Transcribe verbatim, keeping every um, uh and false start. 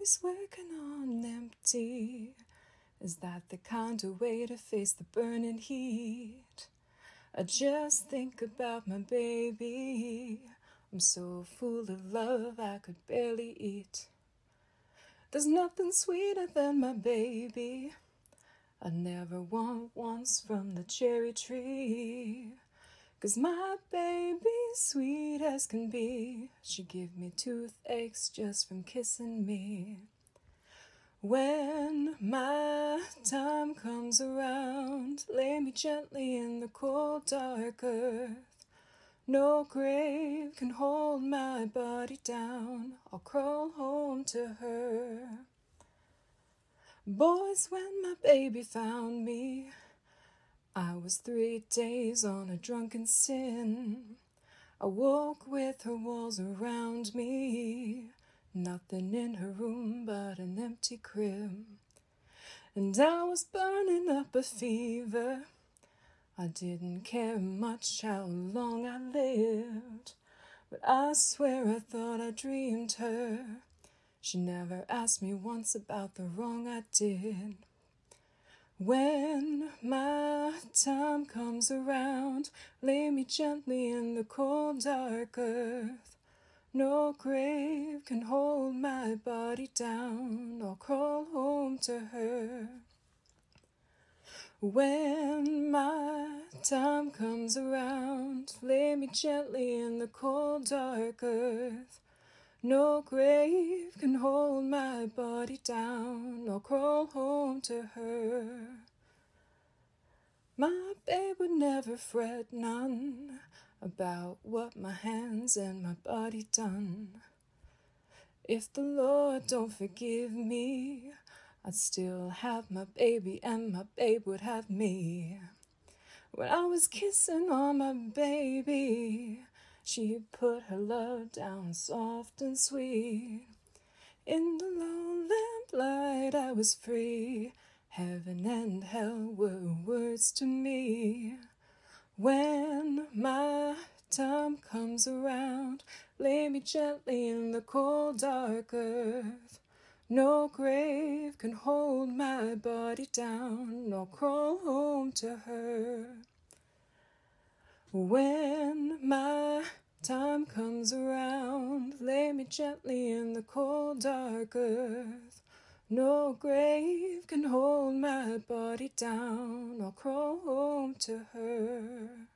always working on empty. Is that the kind of way to face the burning heat? I just think about my baby. I'm so full of love I could barely eat. There's nothing sweeter than my baby. I never want once from the cherry tree. 'Cause my baby's sweet as can be. She give me toothaches just from kissing me. When my time comes around, lay me gently in the cold dark earth. No grave can hold my body down. I'll crawl home to her. Boys, when my baby found me, I was three days on a drunken sin. I woke with her walls around me, nothing in her room but an empty crib. And I was burning up a fever. I didn't care much how long I lived, but I swear I thought I dreamed her. She never asked me once about the wrong I did. When my time comes around, lay me gently in the cold dark earth. No grave can hold my body down. I'll crawl home to her. When my time comes around, lay me gently in the cold dark earth. No grave can hold my body down. I'll crawl home to her. My babe would never fret none about what my hands and my body done. If the Lord don't forgive me, I'd still have my baby and my babe would have me. When I was kissing on my baby, she put her love down soft and sweet. In the low lamplight I was free. Heaven and hell were words to me. When my time comes around, lay me gently in the cold dark earth. No grave can hold my body down. I'll crawl home to her. When my time comes around, lay me gently in the cold dark earth. No grave can hold my body down. I'll crawl home to her.